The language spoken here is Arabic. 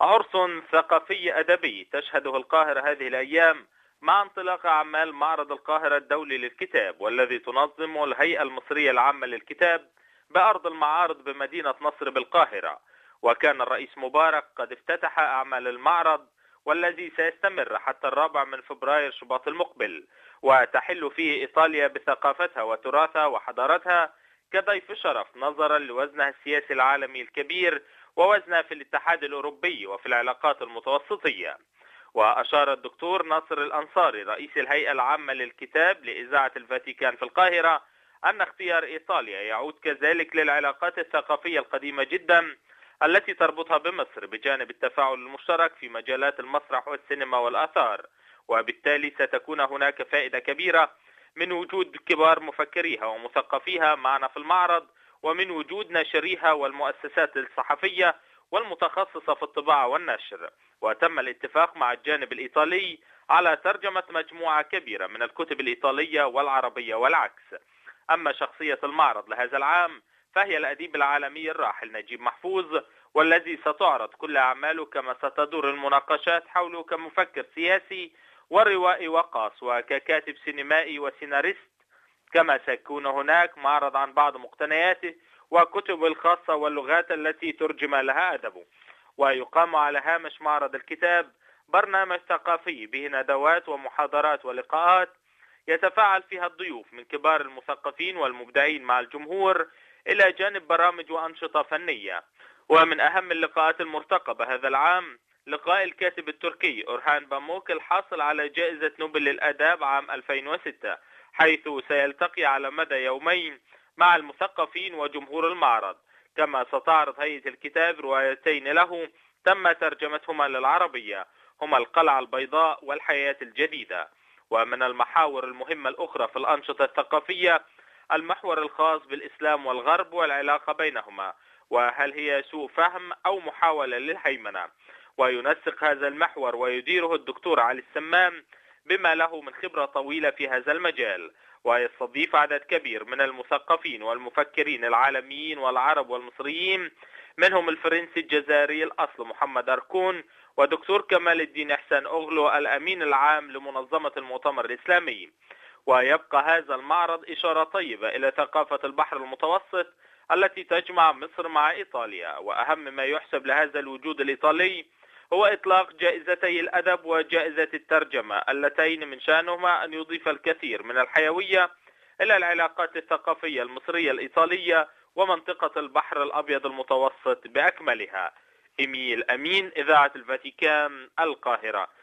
عرس ثقافي أدبي تشهده القاهرة هذه الأيام مع انطلاق أعمال معرض القاهرة الدولي للكتاب، والذي تنظم الهيئة المصرية العامة للكتاب بأرض المعارض بمدينة نصر بالقاهرة. وكان الرئيس مبارك قد افتتح أعمال المعرض، والذي سيستمر حتى 4 من فبراير شباط المقبل، وتحل فيه إيطاليا بثقافتها وتراثها وحضارتها كضيف شرف نظرا لوزنها السياسي العالمي الكبير ووزنها في الاتحاد الأوروبي وفي العلاقات المتوسطية. وأشار الدكتور ناصر الأنصاري رئيس الهيئة العامة للكتاب لإذاعة الفاتيكان في القاهرة أن اختيار إيطاليا يعود كذلك للعلاقات الثقافية القديمة جدا التي تربطها بمصر، بجانب التفاعل المشترك في مجالات المسرح والسينما والآثار، وبالتالي ستكون هناك فائدة كبيرة من وجود كبار مفكريها ومثقفيها معنا في المعرض، ومن وجود ناشريها والمؤسسات الصحفية والمتخصصة في الطباعة والنشر. وتم الاتفاق مع الجانب الإيطالي على ترجمة مجموعة كبيرة من الكتب الإيطالية والعربية والعكس. أما شخصية المعرض لهذا العام فهي الأديب العالمي الراحل نجيب محفوظ، والذي ستعرض كل أعماله كما ستدور المناقشات حوله كمفكر سياسي وروائي وقاص وككاتب سينمائي وسيناريست، كما سيكون هناك معرض عن بعض مقتنياته وكتبه الخاصة واللغات التي ترجم لها أدبه. ويقام على هامش معرض الكتاب برنامج ثقافي به ندوات ومحاضرات ولقاءات يتفاعل فيها الضيوف من كبار المثقفين والمبدعين مع الجمهور، إلى جانب برامج وأنشطة فنية. ومن أهم اللقاءات المرتقبة هذا العام لقاء الكاتب التركي أورهان باموك الحاصل على جائزة نوبل للآداب عام 2006، حيث سيلتقي على مدى يومين مع المثقفين وجمهور المعرض. كما ستعرض هيئة الكتاب روايتين له تم ترجمتهما للعربية، هما القلعة البيضاء والحياة الجديدة. ومن المحاور المهمة الأخرى في الأنشطة الثقافية المحور الخاص بالإسلام والغرب والعلاقة بينهما، وهل هي سوء فهم أو محاولة للهيمنة. وينسق هذا المحور ويديره الدكتور علي السمام بما له من خبرة طويلة في هذا المجال، ويستضيف عدد كبير من المثقفين والمفكرين العالميين والعرب والمصريين، منهم الفرنسي الجزائري الأصل محمد أركون، ودكتور كمال الدين إحسان أغلو الأمين العام لمنظمة المؤتمر الإسلامي. ويبقى هذا المعرض إشارة طيبة إلى ثقافة البحر المتوسط التي تجمع مصر مع إيطاليا. وأهم ما يحسب لهذا الوجود الإيطالي هو إطلاق جائزتي الأدب وجائزة الترجمة، اللتين من شأنهما أن يضيف الكثير من الحيوية إلى العلاقات الثقافية المصرية الإيطالية ومنطقة البحر الأبيض المتوسط بأكملها. إيميل أمين، إذاعة الفاتيكان، القاهرة.